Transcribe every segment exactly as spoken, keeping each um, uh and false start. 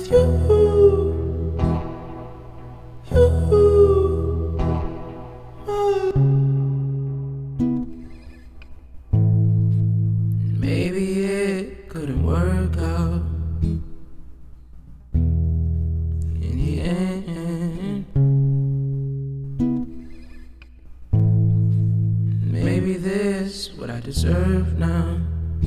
with you, you, my. Maybe it couldn't work out in the end. Maybe this what I deserve now.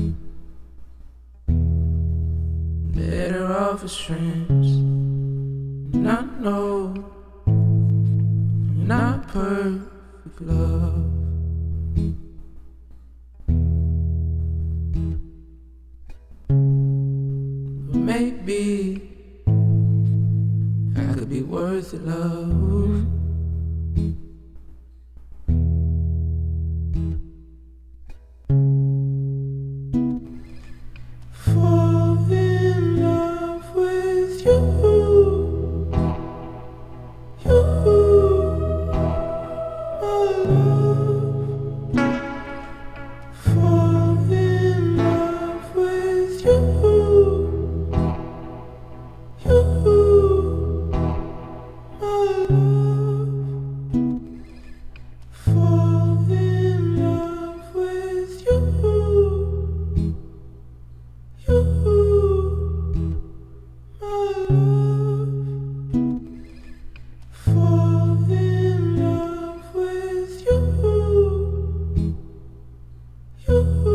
Better off as friends. And I know you're not perfect, love. But maybe I could be worth it, love. Fall in love with you, you, my love. Fall in love with you, you, my love. Fall in love with you, you, my love. Fall in love with you, you.